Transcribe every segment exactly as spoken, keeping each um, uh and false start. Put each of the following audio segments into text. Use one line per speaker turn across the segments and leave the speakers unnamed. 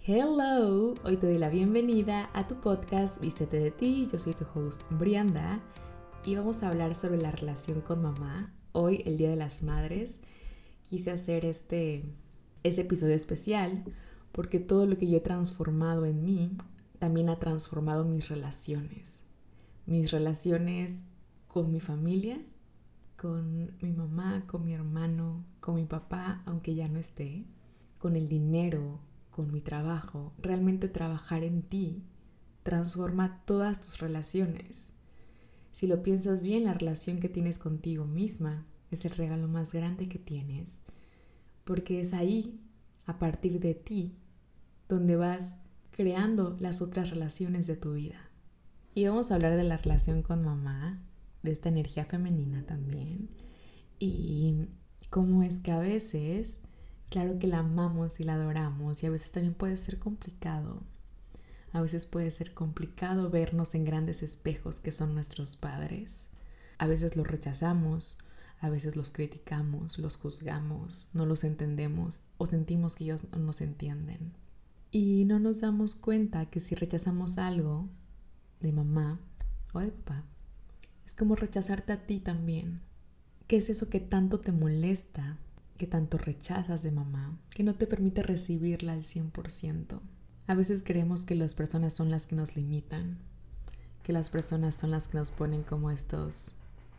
Hello, hoy te doy la bienvenida a tu podcast Vístete de ti. Yo soy tu host Brianda y vamos a hablar sobre la relación con mamá. Hoy, el Día de las Madres, quise hacer este, este episodio especial porque todo lo que yo he transformado en mí también ha transformado mis relaciones. Mis relaciones con mi familia, con mi mamá, con mi hermano, con mi papá, aunque ya no esté, con el dinero, con mi trabajo. Realmente trabajar en ti transforma todas tus relaciones. Si lo piensas bien, la relación que tienes contigo misma es el regalo más grande que tienes, porque es ahí, a partir de ti, donde vas creando las otras relaciones de tu vida. Y vamos a hablar de la relación con mamá, de esta energía femenina también, y cómo es que a veces, claro que la amamos y la adoramos, y a veces también puede ser complicado. A veces puede ser complicado vernos en grandes espejos que son nuestros padres. A veces los rechazamos, a veces los criticamos, los juzgamos, no los entendemos o sentimos que ellos no nos entienden. Y no nos damos cuenta que si rechazamos algo de mamá o de papá, es como rechazarte a ti también. ¿Qué es eso que tanto te molesta, que tanto rechazas de mamá, que no te permite recibirla al cien por ciento? A veces creemos que las personas son las que nos limitan, que las personas son las que nos ponen como estos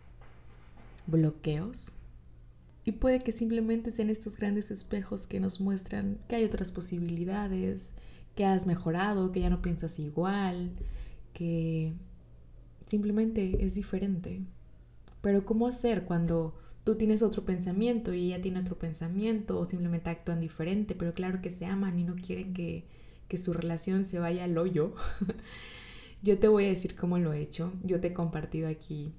bloqueos. Y puede que simplemente sean estos grandes espejos que nos muestran que hay otras posibilidades, que has mejorado, que ya no piensas igual, que simplemente es diferente. Pero ¿cómo hacer cuando tú tienes otro pensamiento y ella tiene otro pensamiento o simplemente actúan diferente, pero claro que se aman y no quieren que, que su relación se vaya al hoyo? Yo te voy a decir cómo lo he hecho. Yo te he compartido aquí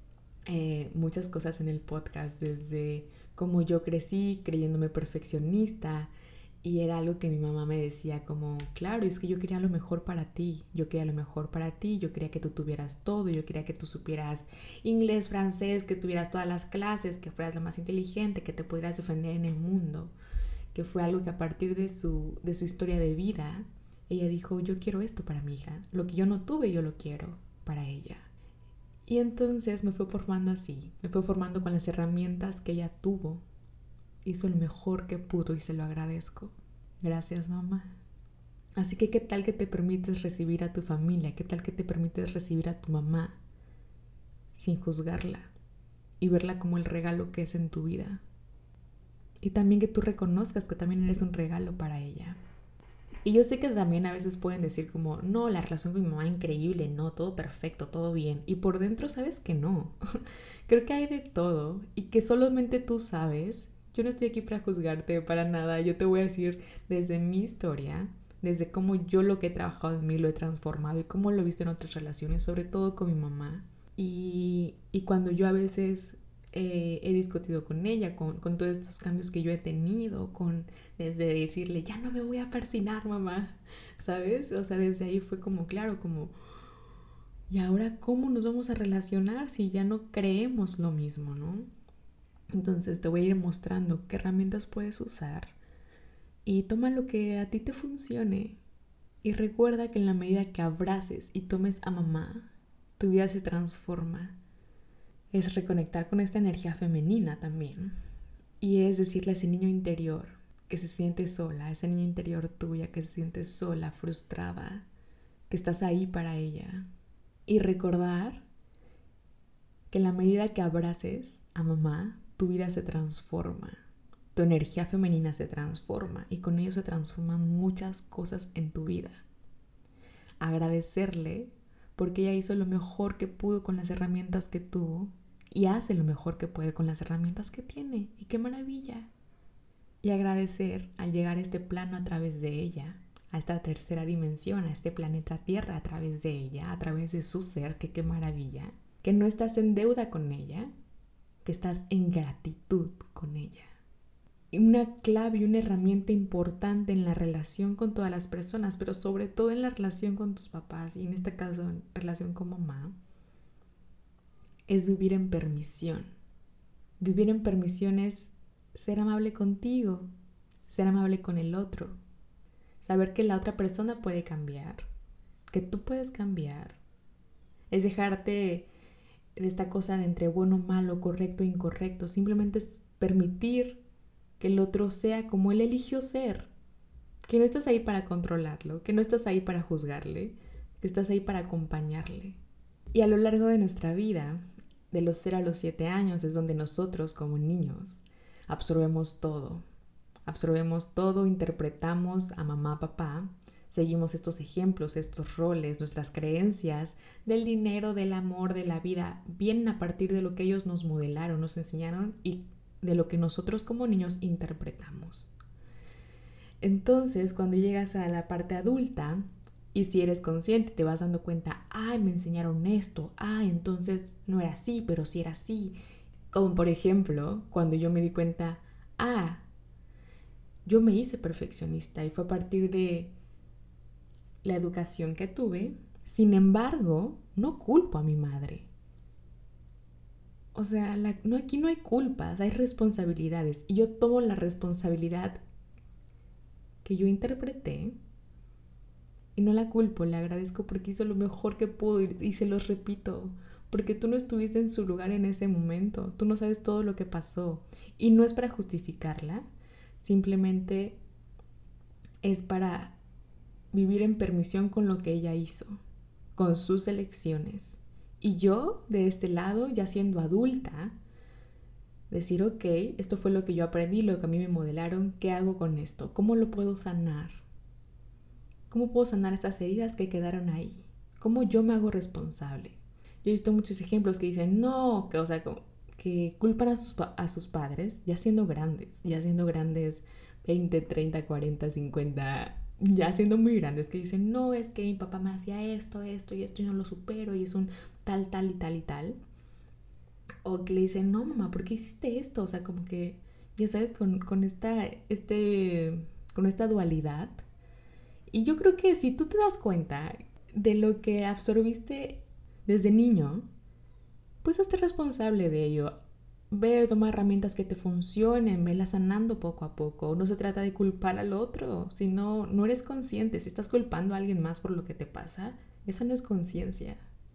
eh, muchas cosas en el podcast, desde cómo yo crecí creyéndome perfeccionista. Y era algo que mi mamá me decía como, claro, es que yo quería lo mejor para ti, yo quería lo mejor para ti, yo quería que tú tuvieras todo, yo quería que tú supieras inglés, francés, que tuvieras todas las clases, que fueras la más inteligente, que te pudieras defender en el mundo. Que fue algo que a partir de su, de su historia de vida, ella dijo, yo quiero esto para mi hija, lo que yo no tuve yo lo quiero para ella. Y entonces me fue formando así, me fue formando con las herramientas que ella tuvo. Hizo lo mejor que pudo y se lo agradezco. Gracias, mamá. Así que, ¿qué tal que te permites recibir a tu familia? ¿Qué tal que te permites recibir a tu mamá sin juzgarla y verla como el regalo que es en tu vida? Y también que tú reconozcas que también eres un regalo para ella. Y yo sé que también a veces pueden decir como, no, la relación con mi mamá es increíble, no, todo perfecto, todo bien. Y por dentro sabes que no. Creo que hay de todo y que solamente tú sabes. Yo no estoy aquí para juzgarte para nada. Yo te voy a decir desde mi historia, desde cómo yo lo que he trabajado en mí lo he transformado y cómo lo he visto en otras relaciones, sobre todo con mi mamá. Y, y cuando yo a veces eh, he discutido con ella, con, con todos estos cambios que yo he tenido, con desde decirle, ya no me voy a persinar, mamá, ¿sabes? O sea, desde ahí fue como, claro, como, ¿y ahora cómo nos vamos a relacionar si ya no creemos lo mismo, no? Entonces te voy a ir mostrando qué herramientas puedes usar y toma lo que a ti te funcione. Y recuerda que en la medida que abraces y tomes a mamá, tu vida se transforma. Es reconectar con esta energía femenina también. Y es decirle a ese niño interior que se siente sola, a esa niña interior tuya que se siente sola, frustrada, que estás ahí para ella. Y recordar que en la medida que abraces a mamá, tu vida se transforma, tu energía femenina se transforma y con ello se transforman muchas cosas en tu vida. Agradecerle porque ella hizo lo mejor que pudo con las herramientas que tuvo y hace lo mejor que puede con las herramientas que tiene. ¡Y qué maravilla! Y agradecer al llegar a este plano a través de ella, a esta tercera dimensión, a este planeta Tierra a través de ella, a través de su ser, que qué maravilla, que no estás en deuda con ella, que estás en gratitud con ella. Y una clave y una herramienta importante en la relación con todas las personas, pero sobre todo en la relación con tus papás, y en este caso en relación con mamá, es vivir en permisión. Vivir en permisión es ser amable contigo, ser amable con el otro, saber que la otra persona puede cambiar, que tú puedes cambiar. Es dejarte de esta cosa de entre bueno, malo, correcto e incorrecto. Simplemente es permitir que el otro sea como él eligió ser. Que no estás ahí para controlarlo, que no estás ahí para juzgarle, que estás ahí para acompañarle. Y a lo largo de nuestra vida, de los cero a los siete años, es donde nosotros como niños absorbemos todo. Absorbemos todo, interpretamos a mamá, papá, seguimos estos ejemplos, estos roles, nuestras creencias del dinero, del amor, de la vida, vienen a partir de lo que ellos nos modelaron, nos enseñaron y de lo que nosotros como niños interpretamos. Entonces, cuando llegas a la parte adulta, y si eres consciente, te vas dando cuenta, ay, me enseñaron esto, ah, entonces no era así, pero sí era así. Como por ejemplo, cuando yo me di cuenta, ah, yo me hice perfeccionista y fue a partir de la educación que tuve. Sin embargo, no culpo a mi madre. O sea, la, no, aquí no hay culpas, hay responsabilidades. Y yo tomo la responsabilidad que yo interpreté y no la culpo, le agradezco porque hizo lo mejor que pudo y, y se los repito, porque tú no estuviste en su lugar en ese momento, tú no sabes todo lo que pasó y no es para justificarla, simplemente es para vivir en permisión con lo que ella hizo, con sus elecciones. Y yo, de este lado, ya siendo adulta, decir, ok, esto fue lo que yo aprendí, lo que a mí me modelaron, ¿qué hago con esto? ¿Cómo lo puedo sanar? ¿Cómo puedo sanar estas heridas que quedaron ahí? ¿Cómo yo me hago responsable? Yo he visto muchos ejemplos que dicen, no, que, o sea, que culpan a sus, a sus padres ya siendo grandes, ya siendo grandes veinte, treinta, cuarenta, cincuenta, ya siendo muy grandes, que dicen, no, es que mi papá me hacía esto, esto y esto y no lo supero y es un tal, tal y tal y tal. O que le dicen, no, mamá, ¿por qué hiciste esto? O sea, como que, ya sabes, con, con, esta, este, con esta dualidad. Y yo creo que si tú te das cuenta de lo que absorbiste desde niño, pues hazte responsable de ello. Ve, toma herramientas que te funcionen, vela sanando poco a poco. No se trata de culpar al otro, si no, no eres consciente. Si estás culpando a alguien más por lo que te pasa, eso no es conciencia.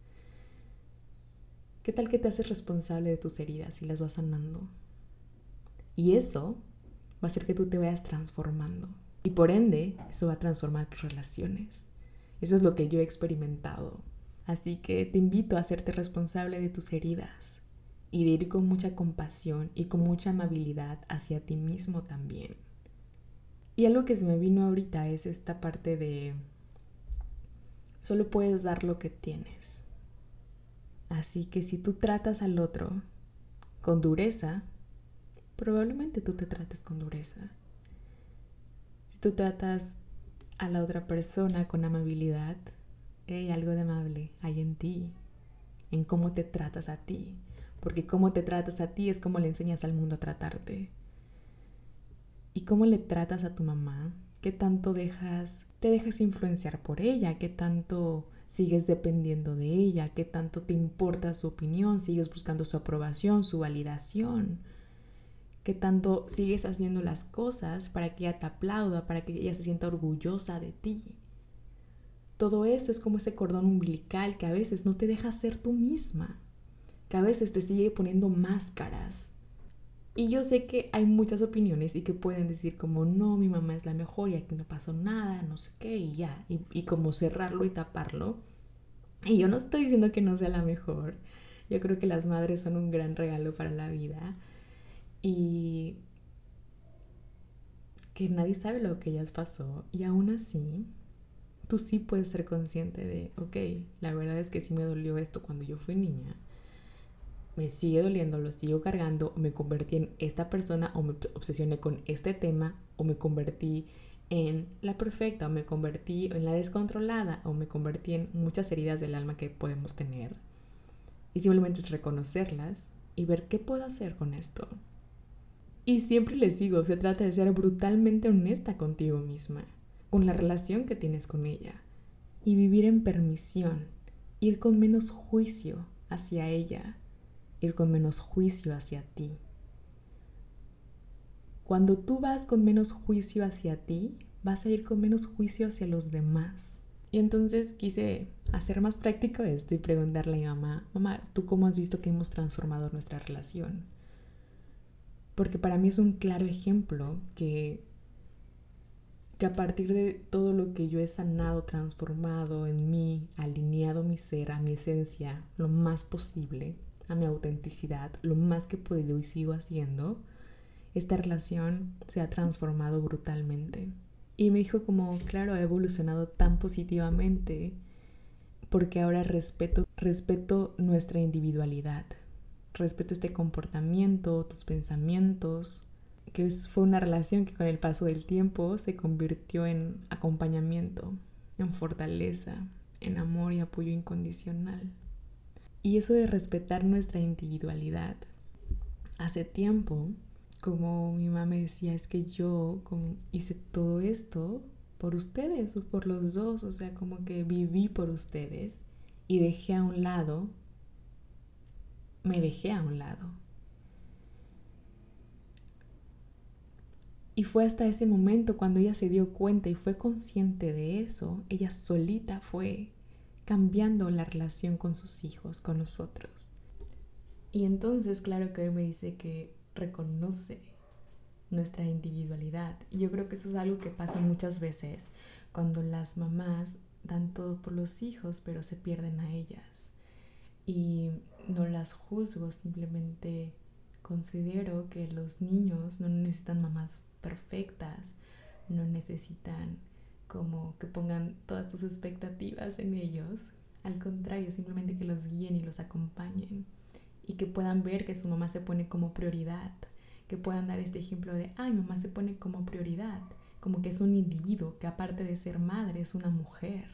¿Qué tal que te haces responsable de tus heridas y las vas sanando? Y eso va a hacer que tú te vayas transformando. Y por ende, eso va a transformar tus relaciones. Eso es lo que yo he experimentado. Así que te invito a hacerte responsable de tus heridas y de ir con mucha compasión y con mucha amabilidad hacia ti mismo también. Y algo que se me vino ahorita es esta parte de solo puedes dar lo que tienes. Así que si tú tratas al otro con dureza, probablemente tú te trates con dureza. Si tú tratas a la otra persona con amabilidad, hay algo de amable hay en ti, en cómo te tratas a ti, porque cómo te tratas a ti es como le enseñas al mundo a tratarte. Y cómo le tratas a tu mamá, qué tanto dejas, te dejas influenciar por ella, qué tanto sigues dependiendo de ella, qué tanto te importa su opinión, sigues buscando su aprobación, su validación. Qué tanto sigues haciendo las cosas para que ella te aplauda, para que ella se sienta orgullosa de ti. Todo eso es como ese cordón umbilical que a veces no te deja ser tú misma, que a veces te sigue poniendo máscaras. Y yo sé que hay muchas opiniones y que pueden decir como, no, mi mamá es la mejor y aquí no pasó nada, no sé qué, y ya, y, y como cerrarlo y taparlo. Y yo no estoy diciendo que no sea la mejor. Yo creo que las madres son un gran regalo para la vida. Y que nadie sabe lo que ellas pasó. Y aún así, tú sí puedes ser consciente de, ok, la verdad es que sí me dolió esto cuando yo fui niña. Me sigue doliendo, lo sigo cargando, o me convertí en esta persona, o me obsesioné con este tema, o me convertí en la perfecta, o me convertí en la descontrolada, o me convertí en muchas heridas del alma que podemos tener. Y simplemente es reconocerlas y ver qué puedo hacer con esto. Y siempre les digo, se trata de ser brutalmente honesta contigo misma, con la relación que tienes con ella, y vivir en permisión, ir con menos juicio hacia ella, ir con menos juicio hacia ti. Cuando tú vas con menos juicio hacia ti, vas a ir con menos juicio hacia los demás. Y entonces quise hacer más práctico esto y preguntarle a mi mamá, mamá, ¿tú cómo has visto que hemos transformado nuestra relación? Porque para mí es un claro ejemplo que, que a partir de todo lo que yo he sanado, transformado en mí, alineado mi ser, a mi esencia, lo más posible, a mi autenticidad, lo más que he podido y sigo haciendo, esta relación se ha transformado brutalmente. Y me dijo como, claro, ha evolucionado tan positivamente porque ahora respeto, respeto nuestra individualidad, respeto este comportamiento, tus pensamientos, que fue una relación que con el paso del tiempo se convirtió en acompañamiento, en fortaleza, en amor y apoyo incondicional. Y eso de respetar nuestra individualidad, hace tiempo, como mi mamá me decía, es que yo como hice todo esto por ustedes, por los dos, o sea, como que viví por ustedes y dejé a un lado, me dejé a un lado. Y fue hasta ese momento cuando ella se dio cuenta y fue consciente de eso, ella solita fue cambiando la relación con sus hijos, con nosotros. Y entonces, claro que hoy me dice que reconoce nuestra individualidad. Y yo creo que eso es algo que pasa muchas veces cuando las mamás dan todo por los hijos, pero se pierden a ellas. Y no las juzgo, simplemente considero que los niños no necesitan mamás perfectas, no necesitan como que pongan todas sus expectativas en ellos. Al contrario, simplemente que los guíen y los acompañen y que puedan ver que su mamá se pone como prioridad, que puedan dar este ejemplo de, ay, mamá se pone como prioridad, como que es un individuo, que aparte de ser madre es una mujer.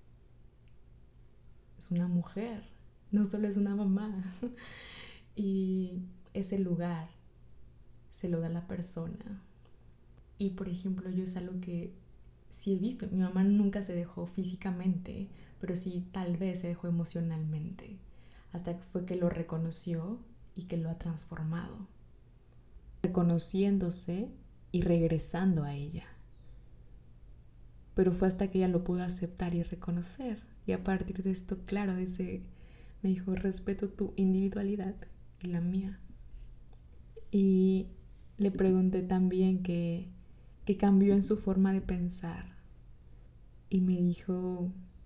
Es una mujer, no solo es una mamá. Y ese lugar se lo da la persona. Y por ejemplo, yo es algo que sí he visto, mi mamá nunca se dejó físicamente, pero sí tal vez se dejó emocionalmente, hasta que fue que lo reconoció y que lo ha transformado, reconociéndose y regresando a ella. Pero fue hasta que ella lo pudo aceptar y reconocer. Y a partir de esto, claro, desde, me dijo, respeto tu individualidad y la mía. Y le pregunté también qué, qué cambió en su forma de pensar. Y me dijo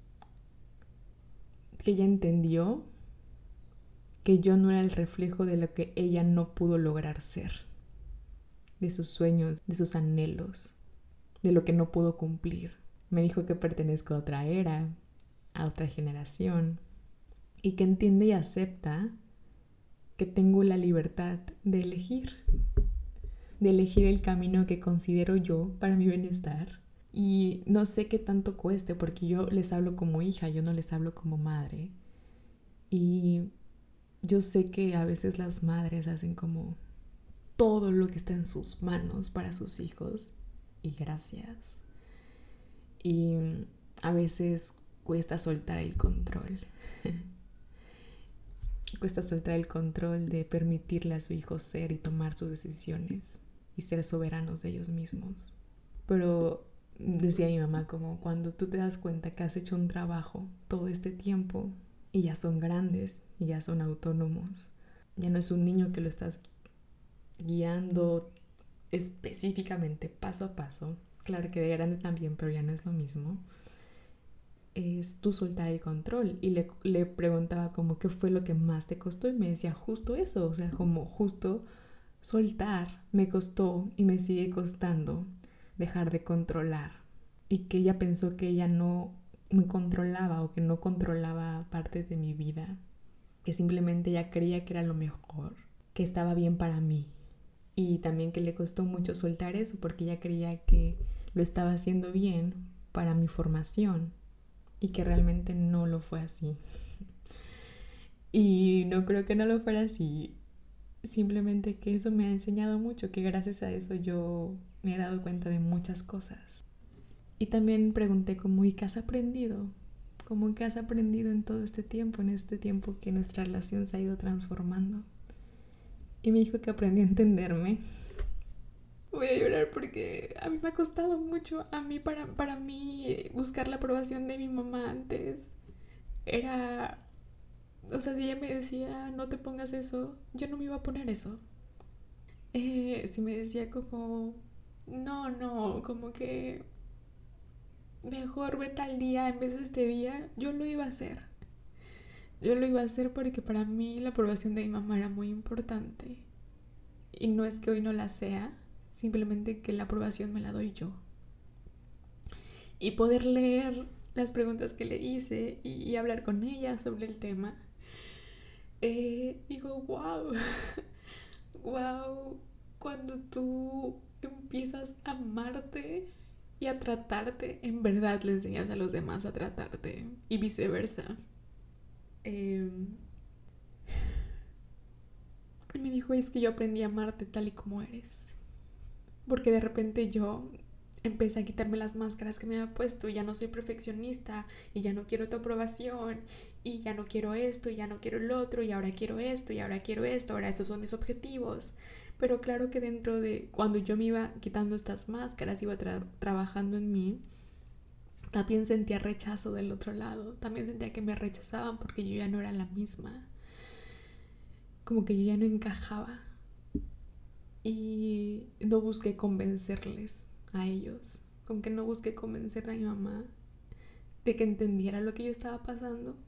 que ella entendió que yo no era el reflejo de lo que ella no pudo lograr ser, de sus sueños, de sus anhelos, de lo que no pudo cumplir. Me dijo que pertenezco a otra era, a otra generación, y que entiende y acepta que tengo la libertad de elegir, de elegir el camino que considero yo para mi bienestar. Y no sé qué tanto cueste, porque yo les hablo como hija, yo no les hablo como madre. Y yo sé que a veces las madres hacen como todo lo que está en sus manos para sus hijos. Y gracias. Y a veces cuesta soltar el control. Cuesta soltar el control de permitirle a su hijo ser y tomar sus decisiones y ser soberanos de ellos mismos. Pero decía mi mamá, como cuando tú te das cuenta que has hecho un trabajo todo este tiempo y ya son grandes y ya son autónomos, ya no es un niño que lo estás guiando específicamente paso a paso, claro que de grande también, pero ya no es lo mismo, es tú soltar el control. Y le, le preguntaba como qué fue lo que más te costó y me decía justo eso, o sea, como justo soltar me costó y me sigue costando dejar de controlar, y que ella pensó que ella no me controlaba o que no controlaba parte de mi vida, que simplemente ella creía que era lo mejor, que estaba bien para mí, y también que le costó mucho soltar eso porque ella creía que lo estaba haciendo bien para mi formación y que realmente no lo fue así. Y no creo que no lo fuera así, simplemente que eso me ha enseñado mucho, que gracias a eso yo me he dado cuenta de muchas cosas. Y también pregunté cómo, ¿y qué has aprendido? ¿Cómo qué has aprendido en todo este tiempo, en este tiempo que nuestra relación se ha ido transformando? Y me dijo que aprendí a entenderme, Voy a llorar porque a mí me ha costado mucho, a mí, para, para mí, buscar la aprobación de mi mamá antes. Era, o sea, si ella me decía, no te pongas eso, yo no me iba a poner eso. Eh, si me decía como, no, no, como que mejor ve tal día en vez de este día, yo lo iba a hacer. Yo lo iba a hacer porque para mí la aprobación de mi mamá era muy importante. Y no es que hoy no la sea, simplemente que la aprobación me la doy yo. Y poder leer las preguntas que le hice y, y hablar con ella sobre el tema, eh, digo, wow, wow, cuando tú empiezas a amarte y a tratarte, en verdad le enseñas a los demás a tratarte y viceversa. Eh, y me dijo, es que yo aprendí a amarte tal y como eres. Porque de repente yo empecé a quitarme las máscaras que me había puesto y ya no soy perfeccionista y ya no quiero tu aprobación y ya no quiero esto y ya no quiero el otro y ahora quiero esto y ahora quiero esto, ahora estos son mis objetivos. Pero claro que dentro de cuando yo me iba quitando estas máscaras, iba tra- trabajando en mí, también sentía rechazo del otro lado, también sentía que me rechazaban porque yo ya no era la misma, como que yo ya no encajaba y no busqué convencerles a ellos, con que no busqué convencer a mi mamá de que entendiera lo que yo estaba pasando.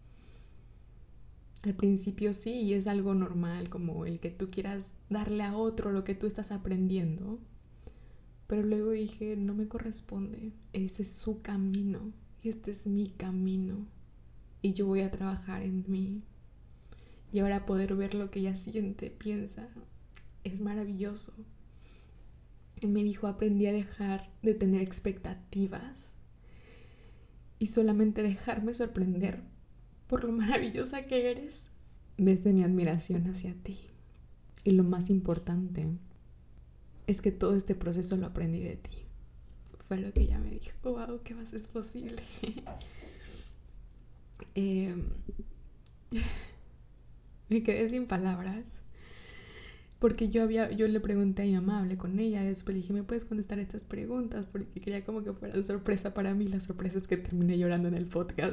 Al principio sí, y es algo normal, como el que tú quieras darle a otro lo que tú estás aprendiendo, pero luego dije, no me corresponde, ese es su camino y este es mi camino y yo voy a trabajar en mí. Y ahora poder ver lo que ella siente, piensa, es maravilloso. Y me dijo, aprendí a dejar de tener expectativas y solamente dejarme sorprender por lo maravillosa que eres. Desde mi admiración hacia ti. Y lo más importante es que todo este proceso lo aprendí de ti. Fue lo que ella me dijo. Wow, ¿qué más es posible? eh, me quedé sin palabras. Porque yo había, yo le pregunté a mi mamá, hablé con ella, después le dije, ¿me puedes contestar estas preguntas? Porque quería como que fueran sorpresa para mí. La sorpresa es que terminé llorando en el podcast.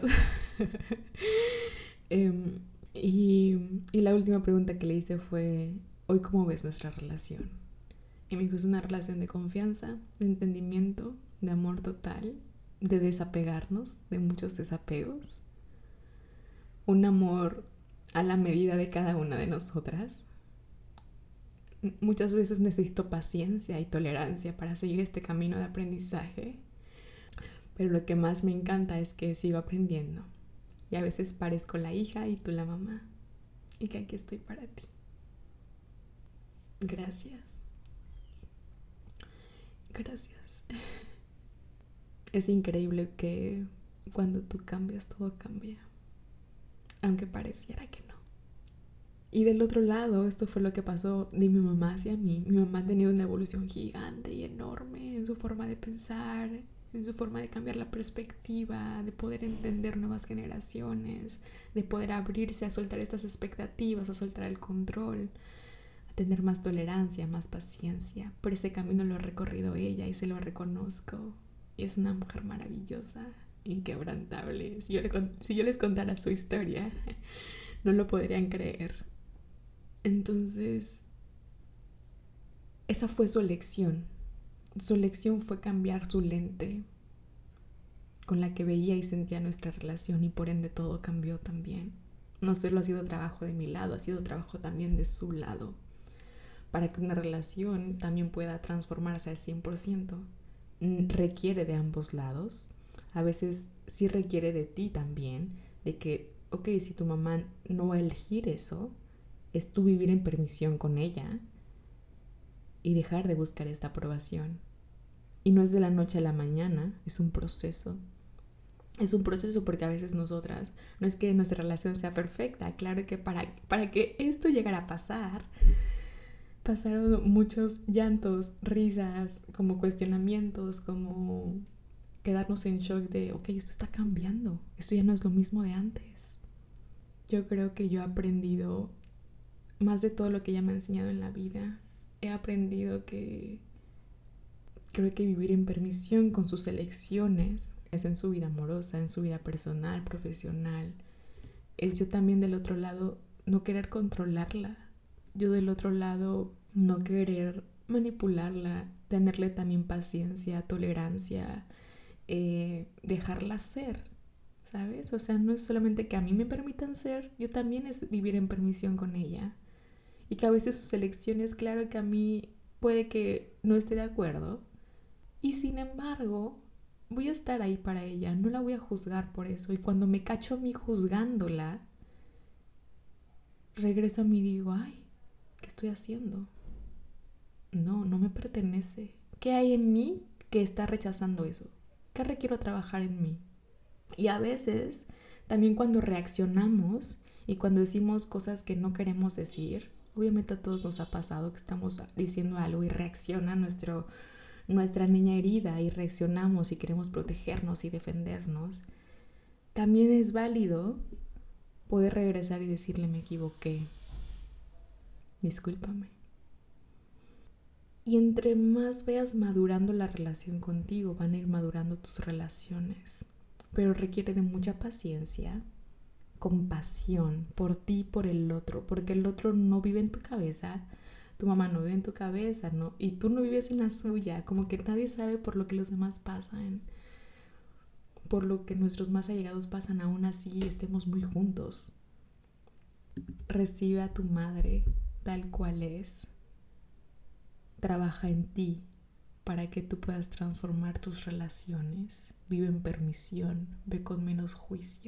eh, y, y la última pregunta que le hice fue, ¿hoy cómo ves nuestra relación? Y me dijo, es una relación de confianza, de entendimiento, de amor total, de desapegarnos, de muchos desapegos. Un amor a la medida de cada una de nosotras. Muchas veces necesito paciencia y tolerancia para seguir este camino de aprendizaje, pero lo que más me encanta es que sigo aprendiendo y a veces parezco la hija y tú la mamá y que aquí estoy para ti. Gracias. Gracias. Es increíble que cuando tú cambias, todo cambia, aunque pareciera que no. Y del otro lado, esto fue lo que pasó de mi mamá hacia mí. Mi mamá ha tenido una evolución gigante y enorme en su forma de pensar, en su forma de cambiar la perspectiva, de poder entender nuevas generaciones, de poder abrirse a soltar estas expectativas, a soltar el control, a tener más tolerancia, más paciencia. Por ese camino lo ha recorrido ella y se lo reconozco. Y es una mujer maravillosa, inquebrantable. Si yo, le, si yo les contara su historia, no lo podrían creer. Entonces, esa fue su elección. Su elección fue cambiar su lente con la que veía y sentía nuestra relación y por ende todo cambió también. No solo ha sido trabajo de mi lado, ha sido trabajo también de su lado. Para que una relación también pueda transformarse al cien por ciento, requiere de ambos lados. A veces sí requiere de ti también, de que, ok, si tu mamá no va a elegir eso, es tú vivir en permisión con ella y dejar de buscar esta aprobación. Y no es de la noche a la mañana, es un proceso. Es un proceso porque a veces nosotras, no es que nuestra relación sea perfecta, claro que para, para que esto llegara a pasar, pasaron muchos llantos, risas, como cuestionamientos, como quedarnos en shock de, ok, esto está cambiando, esto ya no es lo mismo de antes. Yo creo que yo he aprendido más de todo lo que ella me ha enseñado en la vida. He aprendido que Creo que vivir en permisión con sus elecciones, es en su vida amorosa, en su vida personal, profesional, es yo también del otro lado no querer controlarla, yo del otro lado no querer manipularla, tenerle también paciencia, tolerancia, eh, dejarla ser, ¿sabes? O sea, no es solamente que a mí me permitan ser, yo también es vivir en permisión con ella. Y que a veces sus elecciones, claro que a mí puede que no esté de acuerdo. Y sin embargo, voy a estar ahí para ella, no la voy a juzgar por eso. Y cuando me cacho a mí juzgándola, regreso a mí y digo, ay, ¿qué estoy haciendo? No, no me pertenece. ¿Qué hay en mí que está rechazando eso? ¿Qué requiero trabajar en mí? Y a veces, también cuando reaccionamos y cuando decimos cosas que no queremos decir, obviamente a todos nos ha pasado que estamos diciendo algo y reacciona nuestro, nuestra niña herida y reaccionamos y queremos protegernos y defendernos. También es válido poder regresar y decirle me equivoqué, discúlpame. Y entre más veas madurando la relación contigo, van a ir madurando tus relaciones. Pero requiere de mucha paciencia, compasión por ti y por el otro, porque el otro no vive en tu cabeza, tu mamá no vive en tu cabeza, ¿no? Y tú no vives en la suya, como que nadie sabe por lo que los demás pasan, por lo que nuestros más allegados pasan, aún así estemos muy juntos. Recibe a tu madre tal cual es. Trabaja en ti para que tú puedas transformar tus relaciones. Vive en permisión, ve con menos juicio.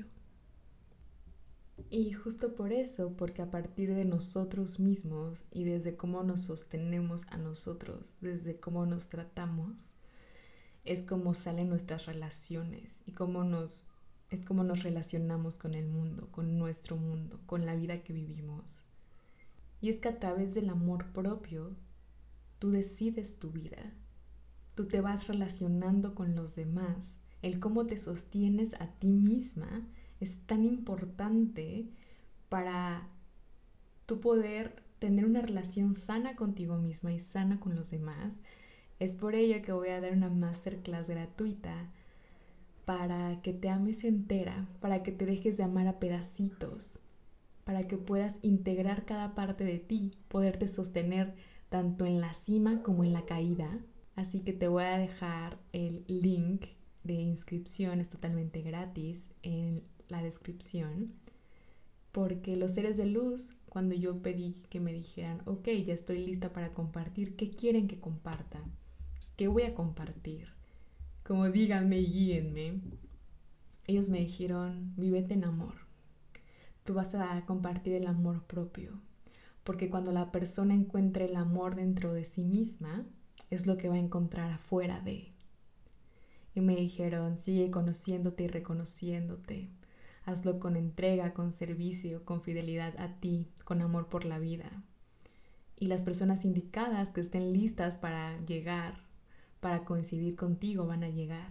Y justo por eso, porque a partir de nosotros mismos y desde cómo nos sostenemos a nosotros, desde cómo nos tratamos, es como salen nuestras relaciones y cómo nos, es como nos relacionamos con el mundo, con nuestro mundo, con la vida que vivimos. Y es que a través del amor propio, tú decides tu vida. Tú te vas relacionando con los demás. El cómo te sostienes a ti misma es tan importante para tú poder tener una relación sana contigo misma y sana con los demás. Es por ello que voy a dar una masterclass gratuita para que te ames entera, para que te dejes de amar a pedacitos, para que puedas integrar cada parte de ti, poderte sostener tanto en la cima como en la caída. Así que te voy a dejar el link de inscripción, es totalmente gratis, en la descripción, porque los seres de luz, cuando yo pedí que me dijeran, ok, ya estoy lista para compartir, ¿qué quieren que comparta? ¿Qué voy a compartir? Como díganme y guíenme. Ellos me dijeron, vívete en amor. Tú vas a compartir el amor propio, porque cuando la persona encuentre el amor dentro de sí misma, es lo que va a encontrar afuera de. Y me dijeron, sigue conociéndote y reconociéndote. Hazlo con entrega, con servicio, con fidelidad a ti, con amor por la vida. Y las personas indicadas que estén listas para llegar, para coincidir contigo, van a llegar.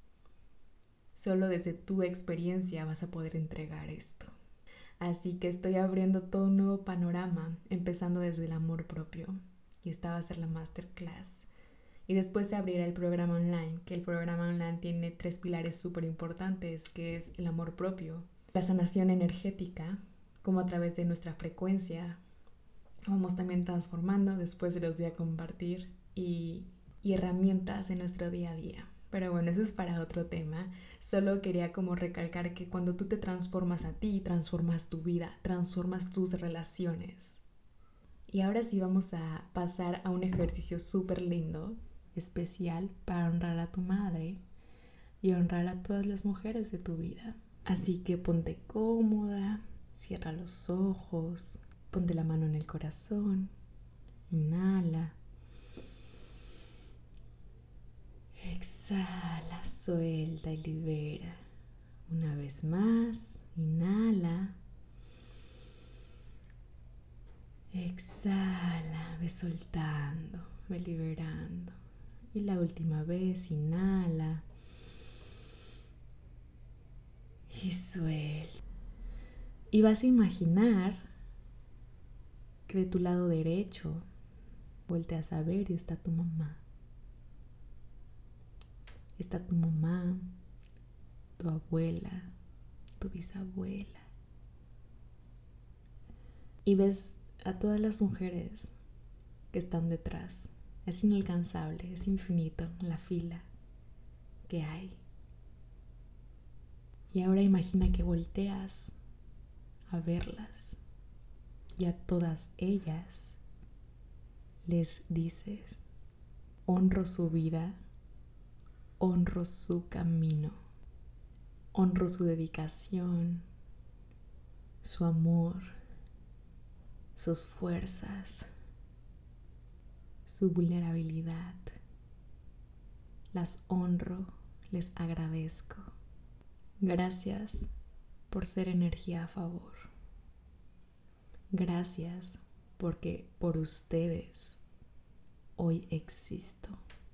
Solo desde tu experiencia vas a poder entregar esto. Así que estoy abriendo todo un nuevo panorama, empezando desde el amor propio. Y esta va a ser la masterclass. Y después se abrirá el programa online, que el programa online tiene tres pilares súper importantes, que es el amor propio, la sanación energética, como a través de nuestra frecuencia vamos también transformando, después se los voy a compartir, y, y herramientas en nuestro día a día. Pero bueno, eso es para otro tema. Solo quería como recalcar que cuando tú te transformas a ti, transformas tu vida, transformas tus relaciones. Y ahora sí vamos a pasar a un ejercicio súper lindo, especial para honrar a tu madre y honrar a todas las mujeres de tu vida. Así que ponte cómoda, cierra los ojos, ponte la mano en el corazón, inhala, exhala, suelta y libera. Una vez más, inhala, exhala, ve soltando, ve liberando. Y la última vez, inhala y suelta. Y vas a imaginar que de tu lado derecho volteas a ver y está tu mamá. está tu mamá, tu abuela, tu bisabuela. Y ves a todas las mujeres que están detrás. Es inalcanzable, es infinito la fila que hay. Y ahora imagina que volteas a verlas y a todas ellas les dices: honro su vida, honro su camino, honro su dedicación, su amor, sus fuerzas, su vulnerabilidad. Las honro, les agradezco. Gracias por ser energía a favor. Gracias porque por ustedes hoy existo.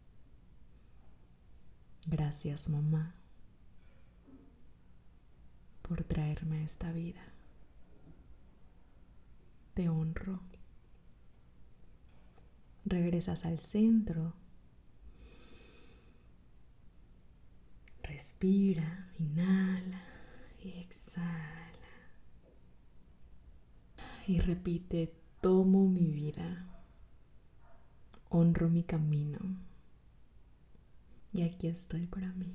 Gracias, mamá, por traerme a esta vida. Te honro. Regresas al centro. Respira, inhala y exhala. Y repite: tomo mi vida, honro mi camino y aquí estoy para mí.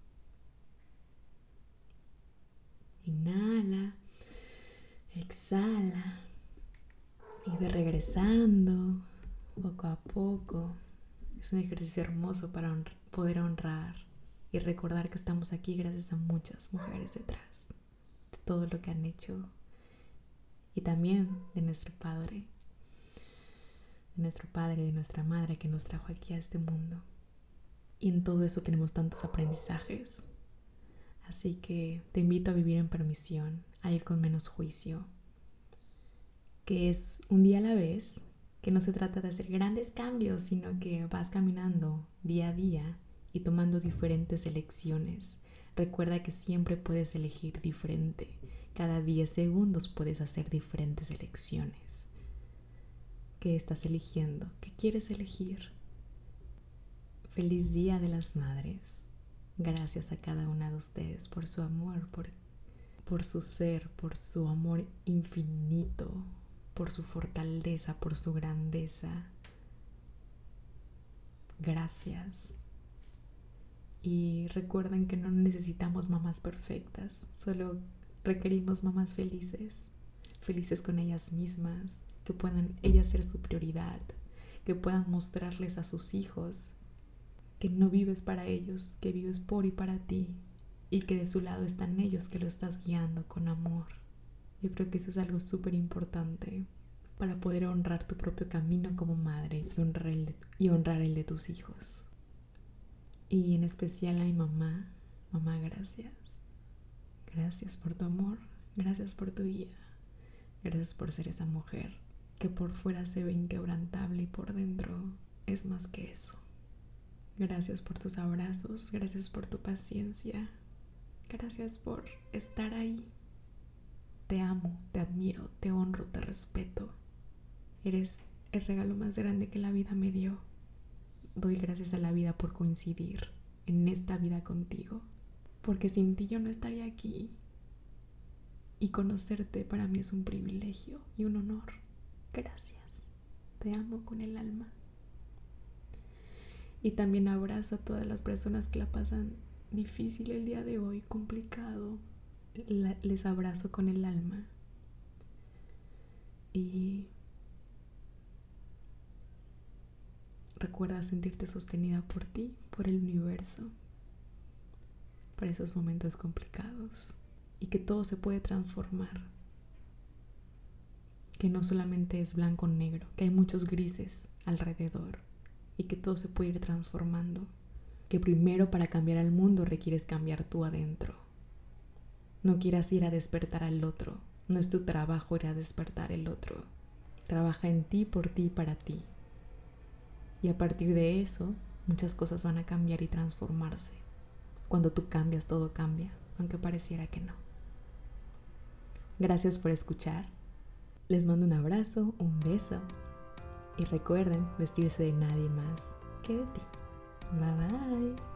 Inhala, exhala y ve regresando poco a poco. Es un ejercicio hermoso para honrar, poder honrar y recordar que estamos aquí gracias a muchas mujeres detrás de todo lo que han hecho, y también de nuestro padre, de nuestro padre y de nuestra madre que nos trajo aquí a este mundo. Y en todo eso tenemos tantos aprendizajes. Así que te invito a vivir en permisión, a ir con menos juicio, que es un día a la vez, que no se trata de hacer grandes cambios, sino que vas caminando día a día y tomando diferentes elecciones. Recuerda que siempre puedes elegir diferente. Cada diez segundos puedes hacer diferentes elecciones. ¿Qué estás eligiendo? ¿Qué quieres elegir? Feliz Día de las Madres. Gracias a cada una de ustedes por su amor, por, por su ser, por su amor infinito, por su fortaleza, por su grandeza. Gracias. Y recuerden que no necesitamos mamás perfectas, solo requerimos mamás felices, felices con ellas mismas, que puedan ellas ser su prioridad, que puedan mostrarles a sus hijos que no vives para ellos, que vives por y para ti, y que de su lado están ellos, que lo estás guiando con amor. Yo creo que eso es algo súper importante para poder honrar tu propio camino como madre y honrar el de, y honrar el de tus hijos. Y en especial a mi mamá. Mamá, gracias. Gracias por tu amor, gracias por tu guía, gracias por ser esa mujer que por fuera se ve inquebrantable y por dentro es más que eso. Gracias por tus abrazos, gracias por tu paciencia, gracias por estar ahí. Te amo, te admiro, te honro, te respeto. Eres el regalo más grande que la vida me dio. Doy gracias a la vida por coincidir en esta vida contigo, porque sin ti yo no estaría aquí. Y conocerte para mí es un privilegio y un honor. Gracias. Te amo con el alma. Y también abrazo a todas las personas que la pasan difícil el día de hoy, complicado. La, les abrazo con el alma. Y recuerda sentirte sostenida por ti, por el universo, para esos momentos complicados. Y que todo se puede transformar. Que no solamente es blanco o negro, que hay muchos grises alrededor. Y que todo se puede ir transformando. Que primero para cambiar al mundo requieres cambiar tú adentro. No quieras ir a despertar al otro. No es tu trabajo ir a despertar el otro. Trabaja en ti, por ti y para ti. Y a partir de eso, muchas cosas van a cambiar y transformarse. Cuando tú cambias, todo cambia, aunque pareciera que no. Gracias por escuchar. Les mando un abrazo, un beso. Y recuerden vestirse de nadie más que de ti. Bye bye.